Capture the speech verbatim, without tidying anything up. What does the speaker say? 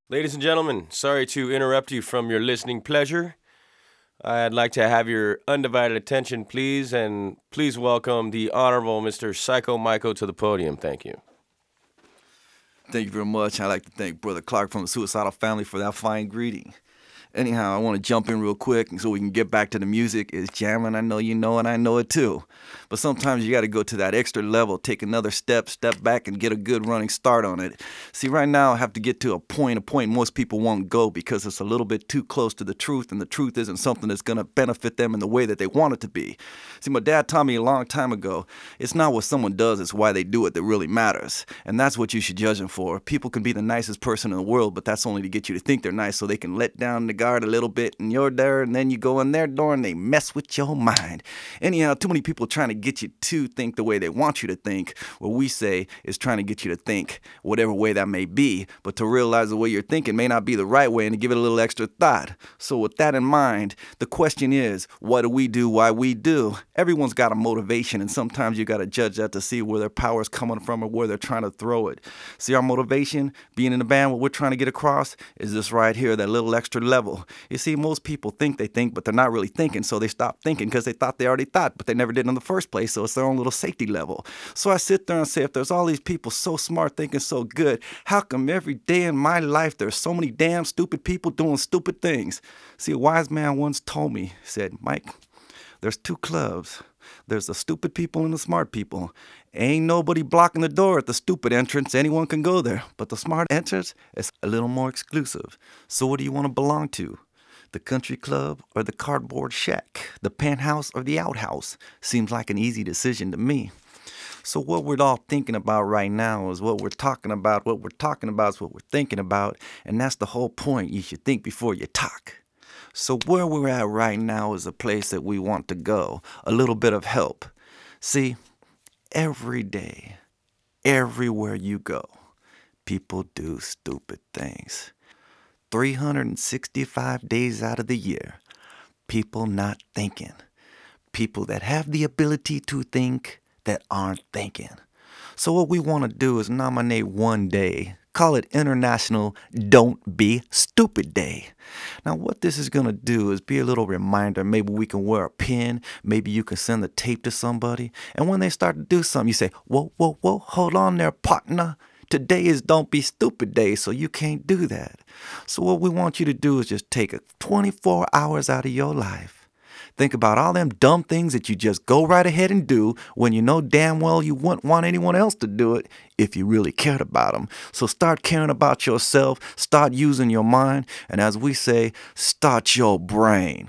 Ladies and gentlemen, sorry to interrupt you from your listening pleasure. I'd like to have your undivided attention, please, and please welcome the Honorable Mister Psycho Michael to the podium. Thank you. Thank you very much. I'd like to thank Brother Clark from the Suicidal Family for that fine greeting. Anyhow, I want to jump in real quick so we can get back to the music. It's jamming. I know you know, and I know it too. But sometimes you got to go to that extra level, take another step, step back, and get a good running start on it. See, right now I have to get to a point, a point most people won't go because it's a little bit too close to the truth, and the truth isn't something that's going to benefit them in the way that they want it to be. See, my dad taught me a long time ago, it's not what someone does, it's why they do it that really matters. And that's what you should judge them for. People can be the nicest person in the world, but that's only to get you to think they're nice so they can let down the guard a little bit, and you're there, and then you go in their door and they mess with your mind. Anyhow, too many people trying to get you to think the way they want you to think. What we say is trying to get you to think whatever way that may be, but to realize the way you're thinking may not be the right way and to give it a little extra thought. So with that in mind, the question is, what do we do, why we do? Everyone's got a motivation, and sometimes you got to judge that to see where their power is coming from or where they're trying to throw it. See, our motivation, being in the band, what we're trying to get across is this right here, that little extra level. You see, most people think they think, but they're not really thinking, so they stop thinking because they thought they already thought, but they never did in the first place, so it's their own little safety level. So I sit there and say, if there's all these people so smart, thinking so good, how come every day in my life there's so many damn stupid people doing stupid things? See, a wise man once told me, said, Mike, there's two clubs. There's the stupid people and the smart people. Ain't nobody blocking the door at the stupid entrance. Anyone can go there. But the smart entrance is a little more exclusive. So what do you want to belong to? The country club or the cardboard shack? The penthouse or the outhouse? Seems like an easy decision to me. So what we're all thinking about right now is what we're talking about. What we're talking about is what we're thinking about. And that's the whole point. You should think before you talk. So where we're at right now is a place that we want to go. A little bit of help. See, every day, everywhere you go, people do stupid things. three hundred sixty-five days out of the year, people not thinking. People that have the ability to think that aren't thinking. So what we want to do is nominate one day. Call it International Don't Be Stupid Day. Now what this is going to do is be a little reminder. Maybe we can wear a pin. Maybe you can send the tape to somebody. And when they start to do something, you say, whoa, whoa, whoa, hold on there, partner. Today is Don't Be Stupid Day, so you can't do that. So what we want you to do is just take twenty-four hours out of your life. Think about all them dumb things that you just go right ahead and do when you know damn well you wouldn't want anyone else to do it if you really cared about them. So start caring about yourself, start using your mind, and as we say, start your brain.